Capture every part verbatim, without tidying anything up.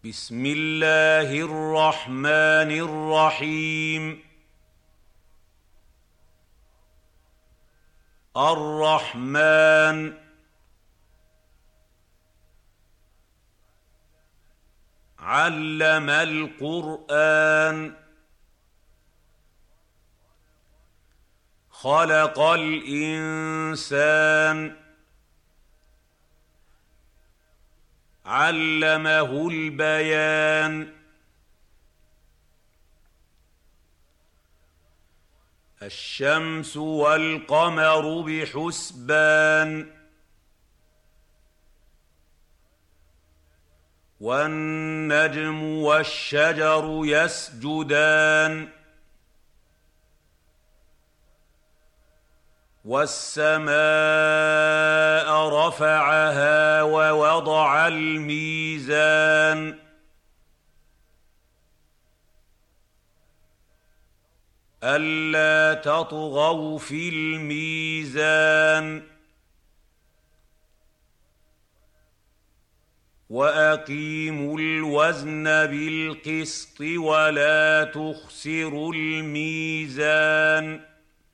بسم الله الرحمن الرحيم. الرحمن علم القرآن خلق الإنسان علمه البيان الشمس والقمر بحسبان والنجم والشجر يسجدان والسماء رفعها ووضع الميزان ألا تطغوا في الميزان وأقيموا الوزن بالقسط ولا تخسروا الميزان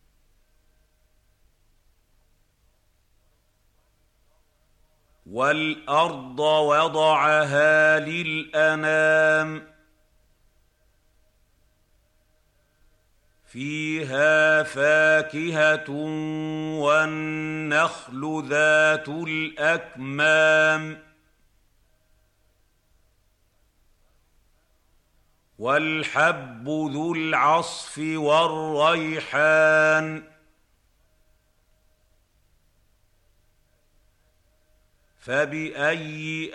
والأرض وضعها للأنام فيها فاكهة والنخل ذات الأكمام والحب ذو العصف والريحان فبأي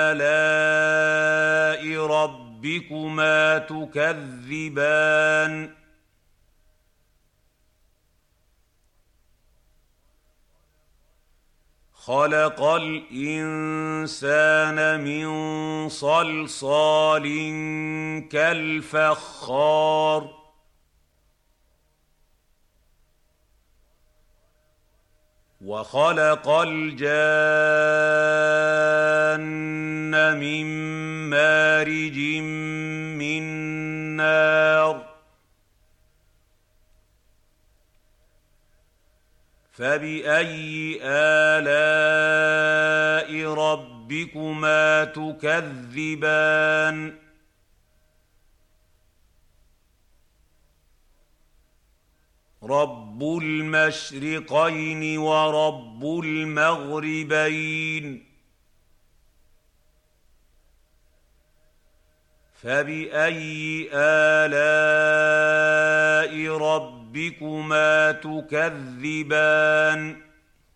آلاء ربكما تكذبان خلق الإنسان من صلصال كالفخار وخلق الجان من مارج من نار فبأي آلاء ربكما تكذبان رب المشرقين ورب المغربين فبأي آلاء ربكما تكذبان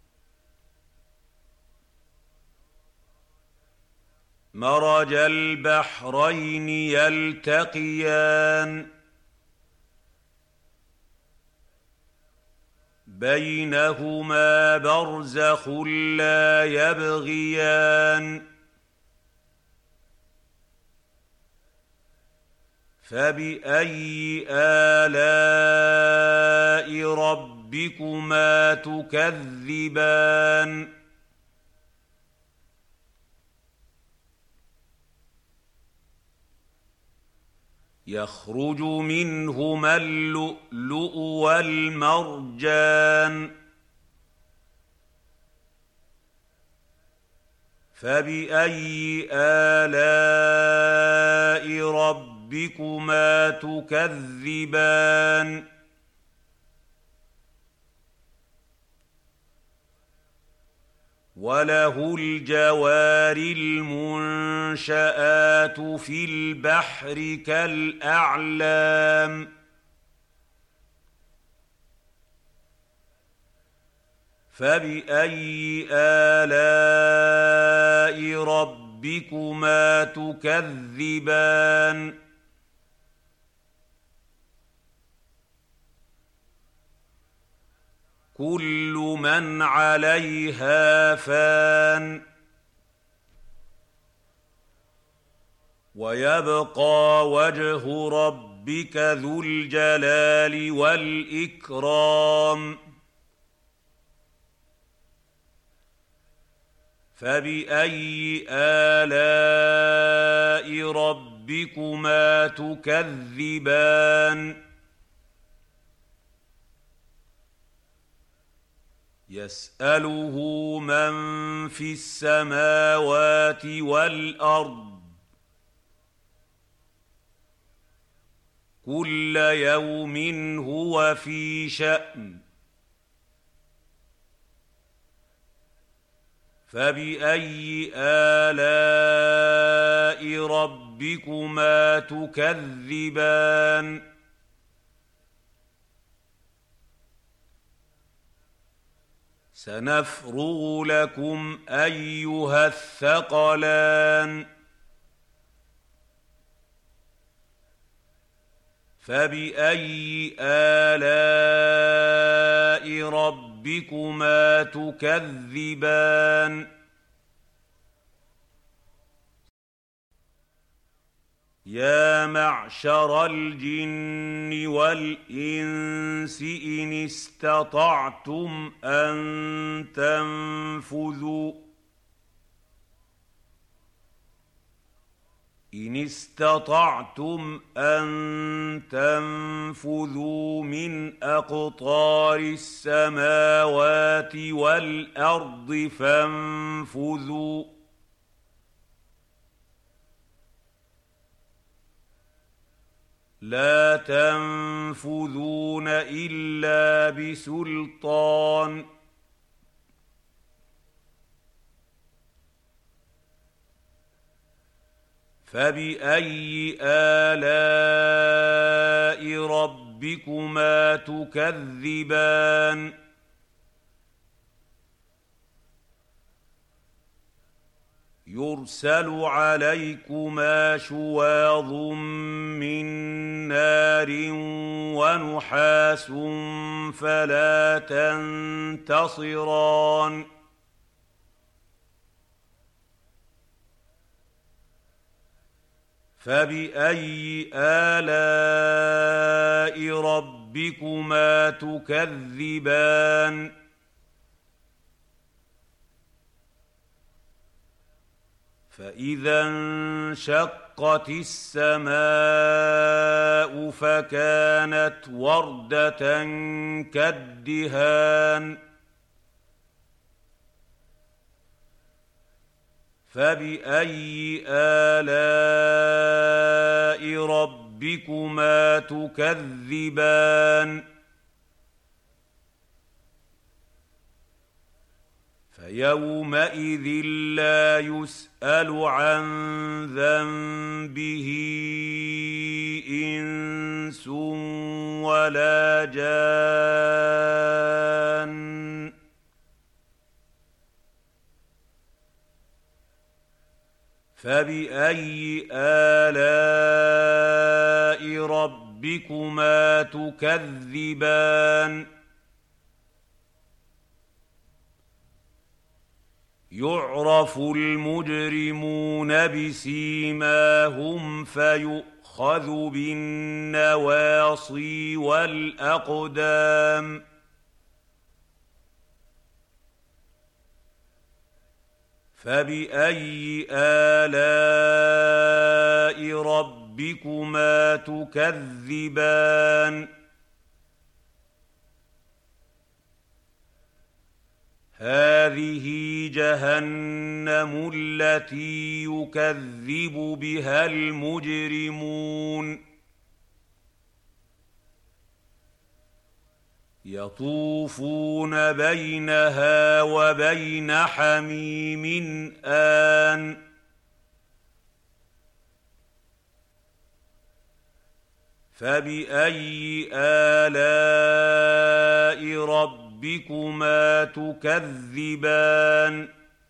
مرج البحرين يلتقيان بينهما برزخ لا يبغيان فبأي آلاء ربكما تكذبان يخرج منهما اللؤلؤ والمرجان فبأي آلاء ربكما تكذبان وله الجوار المنشآت في البحر كالأعلام فبأي آلاء ربكما تكذبان كل من عليها فان ويبقى وجه ربك ذو الجلال والإكرام فبأي آلاء ربكما تكذبان يسأله من في السماوات والأرض كل يوم هو في شأن فبأي آلاء ربكما تكذبان سنفرغ لكم أيها الثقلان فبأي آلاء ربكما تكذبان يا معشر الجن والإنس إن استطعتم أن تنفذوا إن استطعتم أن تنفذوا من أقطار السماوات والأرض فانفذوا لا تنفذون إلا بسلطان فبأي آلاء ربكما تكذبان يرسل عليكما شواظ من نار ونحاس فلا تنتصران فبأي آلاء ربكما تكذبان فإذا انشقت السماء فكانت وردة كالدهان فبأي آلاء ربكما تكذبان فيومئذ لا يسأل عن ذنبه إنس ولا جان فبأي آلاء ربكما تكذبان يعرف المجرمون بسيماهم فيؤخذ بالنواصي والأقدام فبأي آلاء ربكما تكذبان هذه جهنم التي يكذب بها المجرمون يطوفون بينها وبين حميم آن فبأي آلاء ربكما تكذبان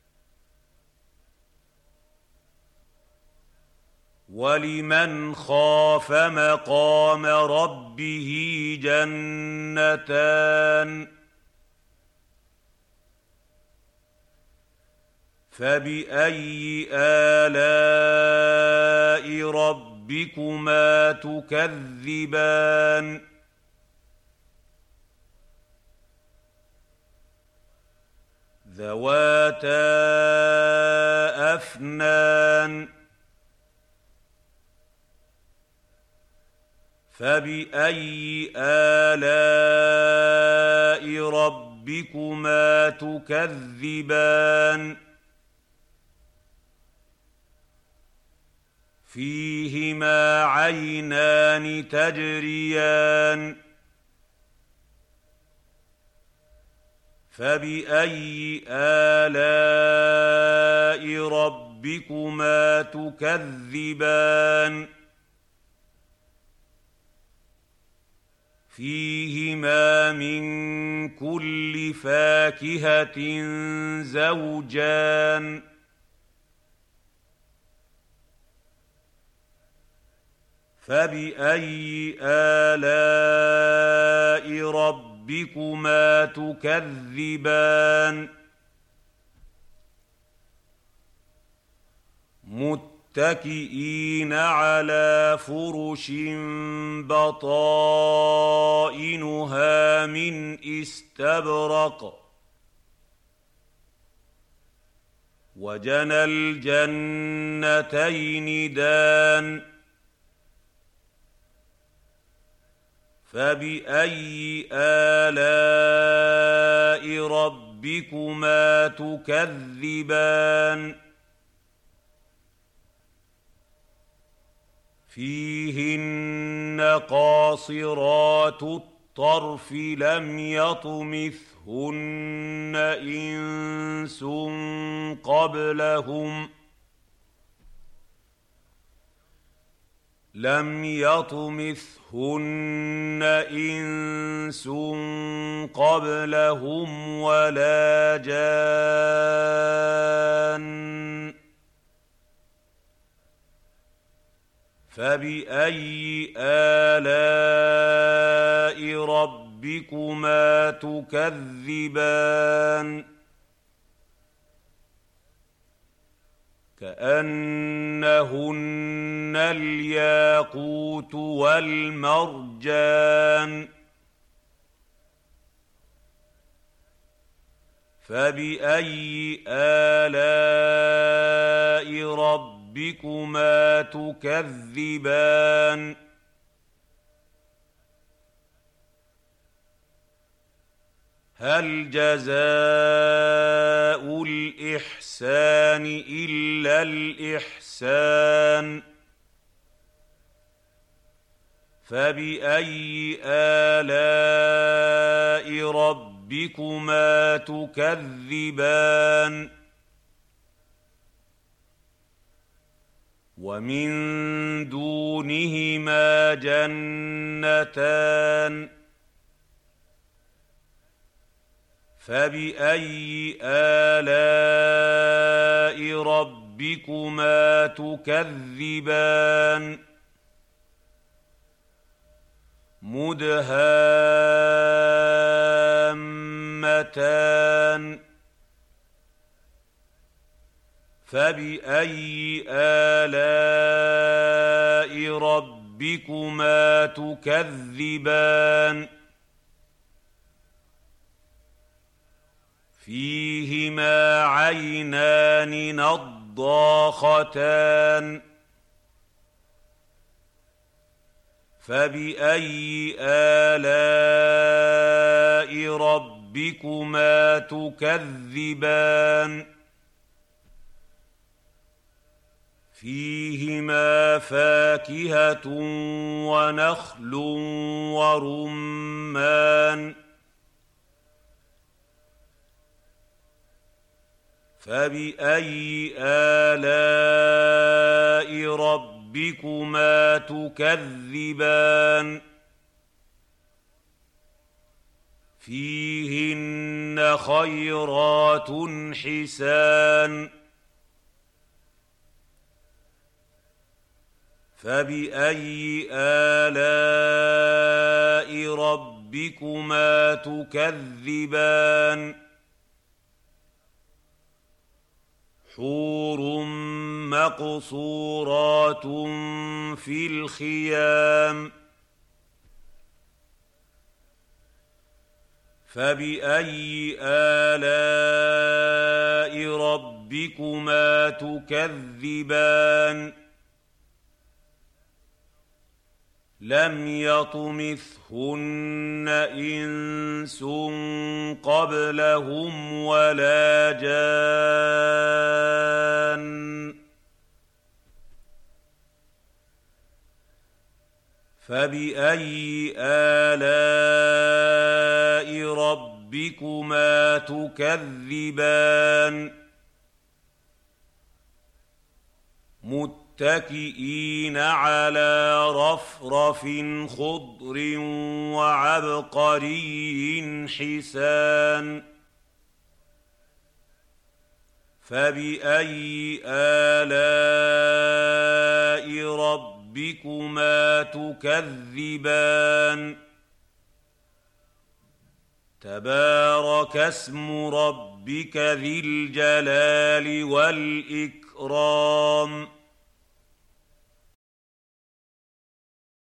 ولمن خاف مقام ربه جنتان فبأي آلاء ربكما تكذبان ذواتا أفنان فبأي آلاء ربكما تكذبان فيهما عينان تجريان فبأي آلاء ربكما تكذبان فيهما من كل فاكهة زوجان فبأي آلاء ربكما تكذبان متكئين على فرش بطائنها من استبرق وجنى الجنتين دان فبأي آلاء ربكما تكذبان فيهن قاصرات الطرف لم يطمثهن إنس قبلهم لم يطمثهن إنس قبلهم ولا جان فبأي آلاء ربكما تكذبان كأنهن الياقوت والمرجان فبأي آلاء ربكما تكذبان هل جزاء الإحسان إلا الإحسان فبأي آلاء ربكما تكذبان ومن دونهما جنتان فبأي آلاء ربكما تكذبان مدهامتان فبأي آلاء ربكما تكذبان فيهما عينان نضاختان فبأي آلاء ربكما تكذبان فيهما فاكهة ونخل ورمان فبأي آلاء ربكما تكذبان فيهن خيرات حسان فبأي آلاء ربكما تكذبان حور مقصورات في الخيام فبأي آلاء ربكما تكذبان لم يطمثهن إنس قبلهم ولا جان فبأي آلاء ربكما تكذبان متكئين على رفرف خضر وعبقري حسان فبأي آلاء ربكما تكذبان تبارك اسم ربك ذي الجلال والإكرام